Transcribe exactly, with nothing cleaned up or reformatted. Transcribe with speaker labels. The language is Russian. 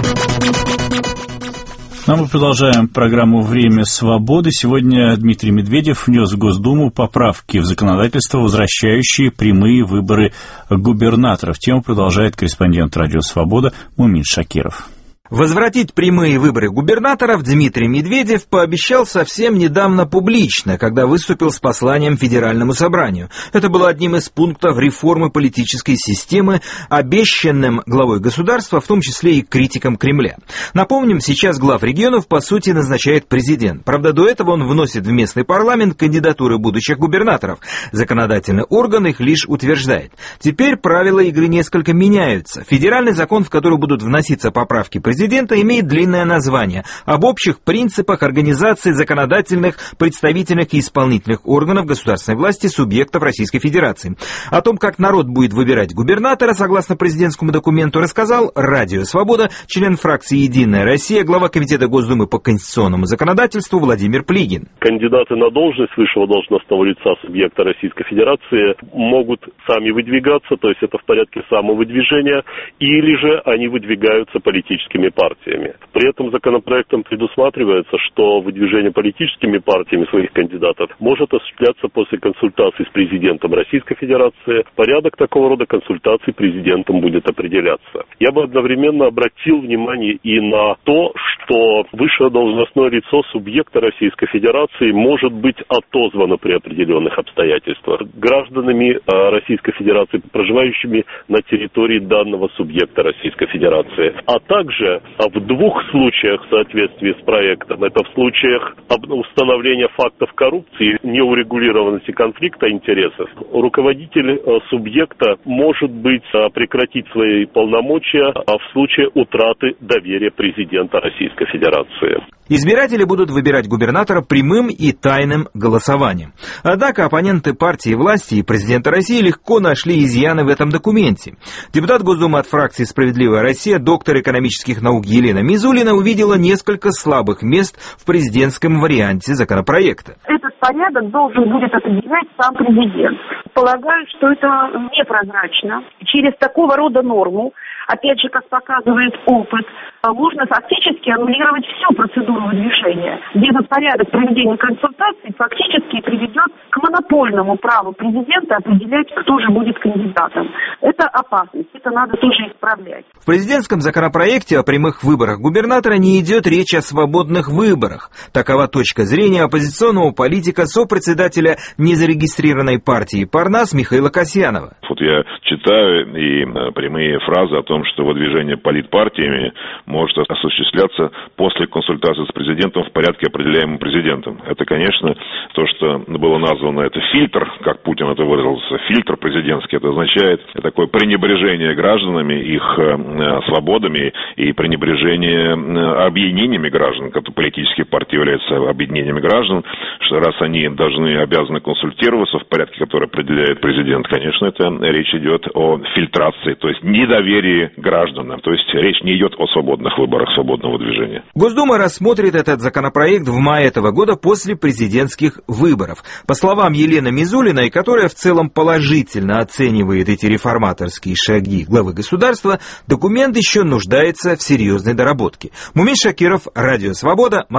Speaker 1: А мы продолжаем программу «Время свободы». Сегодня Дмитрий Медведев внес в Госдуму поправки в законодательство, возвращающие прямые выборы губернаторов. Тему продолжает корреспондент «Радио Свобода» Мумин Шакиров.
Speaker 2: Возвратить прямые выборы губернаторов Дмитрий Медведев пообещал совсем недавно публично, когда выступил с посланием Федеральному собранию. Это было одним из пунктов реформы политической системы, обещанным главой государства, в том числе и критикам Кремля. Напомним, сейчас глав регионов по сути назначает президент. Правда, до этого он вносит в местный парламент кандидатуры будущих губернаторов. Законодательный орган их лишь утверждает. Теперь правила игры несколько меняются. Федеральный закон, в который будут вноситься поправки президента, Президента имеет длинное название «Об общих принципах организации законодательных, представительных и исполнительных органов государственной власти субъектов Российской Федерации». О том, как народ будет выбирать губернатора, согласно президентскому документу, рассказал «Радио Свобода» член фракции «Единая Россия», глава Комитета Госдумы по конституционному законодательству Владимир Плигин.
Speaker 3: Кандидаты на должность высшего должностного лица субъекта Российской Федерации могут сами выдвигаться, то есть это в порядке самовыдвижения, или же они выдвигаются политическими партиями. При этом законопроектом предусматривается, что выдвижение политическими партиями своих кандидатов может осуществляться после консультаций с президентом Российской Федерации. Порядок такого рода консультаций президентом будет определяться. Я бы одновременно обратил внимание и на то, что высшее должностное лицо субъекта Российской Федерации может быть отозвано при определенных обстоятельствах гражданами Российской Федерации, проживающими на территории данного субъекта Российской Федерации, а также в двух случаях в соответствии с проектом. Это в случаях установления фактов коррупции, неурегулированности конфликта интересов. Руководитель субъекта может быть прекратить свои полномочия в случае утраты доверия президента Российской Федерации.
Speaker 2: Избиратели будут выбирать губернатора прямым и тайным голосованием. Однако оппоненты партии власти и президента России легко нашли изъяны в этом документе. Депутат Госдумы от фракции «Справедливая Россия», доктор экономических наук Елена Мизулина увидела несколько слабых мест в президентском варианте законопроекта.
Speaker 4: Этот порядок должен будет определять сам президент. Полагаю, что это непрозрачно. Через такого рода норму, опять же, как показывает опыт, можно фактически аннулировать всю процедуру выдвижения. Где этот порядок проведения консультаций фактически приведет к монопольному праву президента определять, кто же будет кандидатом. Это опасность, это надо тоже исправлять.
Speaker 2: В президентском законопроекте о прямых выборах губернатора не идет речь о свободных выборах. Такова точка зрения оппозиционного политика, сопредседателя незарегистрированной партии «Парнас» Михаила Касьянова.
Speaker 5: Вот я читаю и прямые фразы о том, что выдвижение политпартиями может осуществляться после консультации с президентом в порядке, определяемым президентом. Это, конечно, то, что было названо, это фильтр, как Путин это выразился, фильтр президентский. Это означает такое пренебрежение гражданами, их э, свободами и пренебрежение э, объединениями граждан, как политические партии являются объединениями граждан, что раз они должны, обязаны консультироваться в порядке, который определяет президент, конечно, это речь идет о фильтрации, то есть недоверии гражданам, то есть речь не идет о свободных выборах свободного движения.
Speaker 2: Госдума рассмотрит этот законопроект в мае этого года после президентских выборов. По словам Елены Мизулиной, которая в целом положительно оценивает эти реформаторские шаги главы государства, документ еще нуждается в серьезной доработке. Мумин Шакиров, Радио Свобода, Москва.